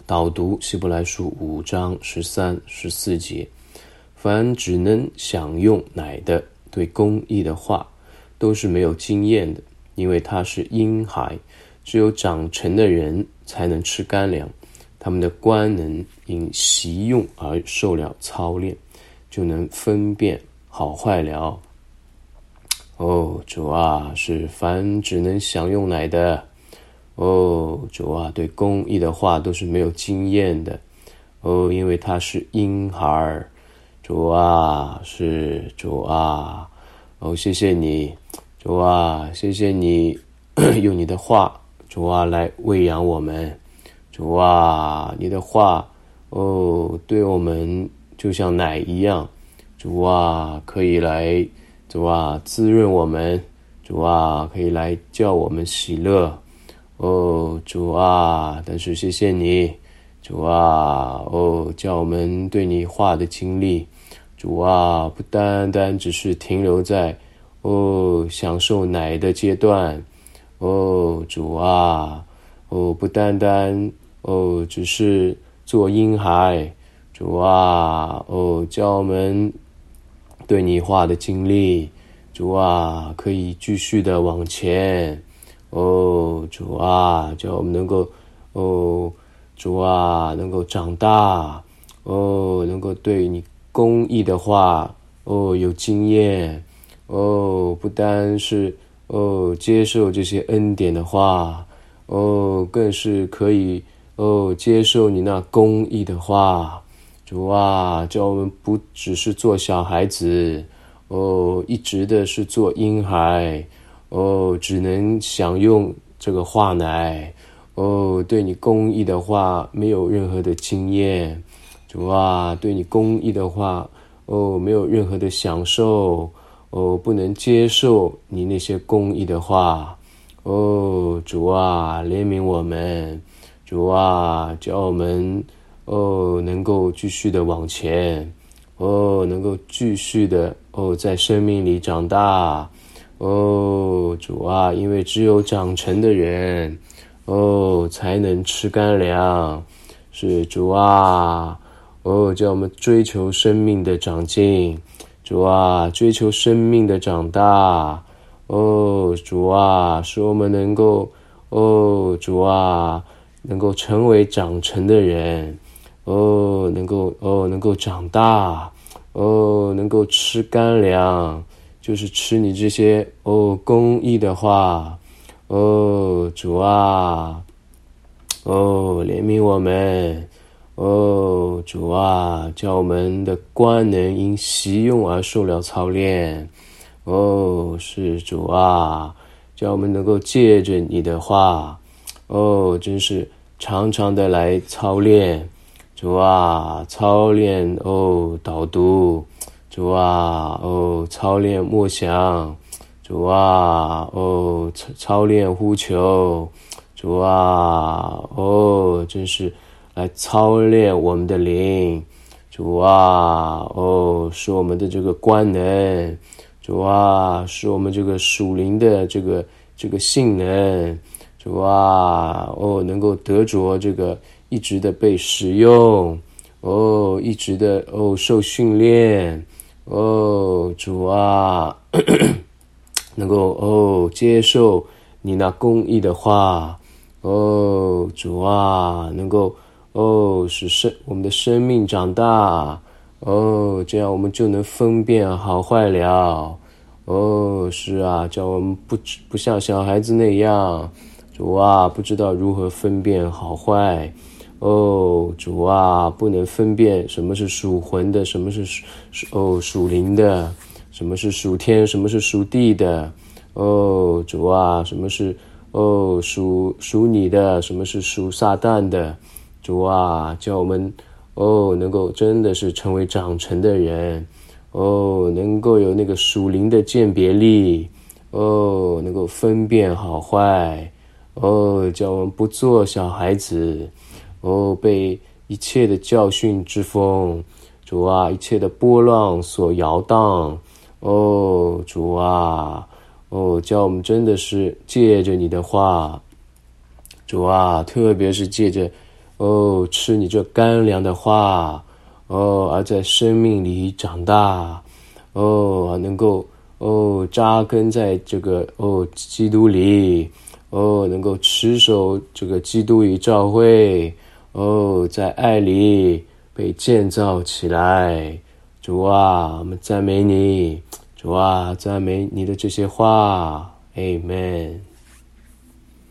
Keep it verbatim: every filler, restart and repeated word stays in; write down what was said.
导读希伯来书五章十三、十四节，凡只能享用奶的，对公义的话，都是没有经验的，因为他是婴孩，只有长成的人才能吃干粮，他们的官能因习用而受了操练，就能分辨好坏了。哦，主啊，是凡只能享用奶的。哦，主啊，对公义的话都是没有经验的。哦，因为他是婴孩。主啊，是主啊。哦，谢谢你，主啊，谢谢你用你的话，主啊，来喂养我们。主啊，你的话，哦，对我们就像奶一样。主啊，可以来，主啊，滋润我们。主啊，可以来叫我们喜乐。哦，主啊，但是谢谢你，主啊，哦，叫我们对你话的经历，主啊，不单单只是停留在哦享受奶的阶段，哦，主啊，哦，不单单哦只是做婴孩，主啊，哦，叫我们对你话的经历，主啊，可以继续的往前。哦，主啊，叫我们能够，哦，主啊，能够长大，哦，能够对你公义的话，哦，有经验，哦，不单是哦接受这些恩典的话，哦，更是可以哦接受你那公义的话。主啊，叫我们不只是做小孩子，哦，一直的是做婴孩。哦，只能享用这个话奶，哦，对你公义的话没有任何的经验，主啊，对你公义的话，哦，没有任何的享受，哦，不能接受你那些公义的话，哦，主啊，怜悯我们，主啊，叫我们，哦，能够继续的往前，哦，能够继续的，哦，在生命里长大。哦，主啊，因为只有长成的人，哦，才能吃干粮。是主啊，哦，叫我们追求生命的长进。主啊，追求生命的长大。哦，主啊，使我们能够，哦，主啊，能够成为长成的人。哦，能够，哦，能够长大。哦，能够吃干粮。就是吃你这些哦公义的话，哦主啊，哦怜悯我们，哦主啊，叫我们的官能因习用而受了操练，哦是主啊，叫我们能够借着你的话，哦真是常常的来操练，主啊，操练哦导读。主啊，哦，操练默想，主啊，哦，操练呼求，主啊，哦，真是来操练我们的灵，主啊，哦，使我们的这个官能，主啊，使我们这个属灵的这个这个性能，主啊，哦，能够得着这个一直的被使用，哦，一直的哦受训练。哦，主啊，咳咳能够哦接受你那公义的话，哦，主啊，能够哦使生我们的生命长大，哦，这样我们就能分辨好坏了。哦，是啊，叫我们不不像小孩子那样，主啊，不知道如何分辨好坏。哦，主啊，不能分辨什么是属魂的，什么是属哦属灵的，什么是属天，什么是属地的。哦，主啊，什么是哦属属你的，什么是属撒旦的。主啊，叫我们哦能够真的是成为长成的人，哦能够有那个属灵的鉴别力，哦能够分辨好坏，哦叫我们不做小孩子。哦，被一切的教训之风，主啊，一切的波浪所摇荡。哦，主啊，哦，叫我们真的是借着你的话，主啊，特别是借着哦，吃你这干粮的话，哦，而在生命里长大，哦，能够哦扎根在这个哦基督里，哦，能够持守这个基督与教会，哦，在爱里被建造起来。主啊，我们赞美你，主啊，赞美你的这些话 ，Amen。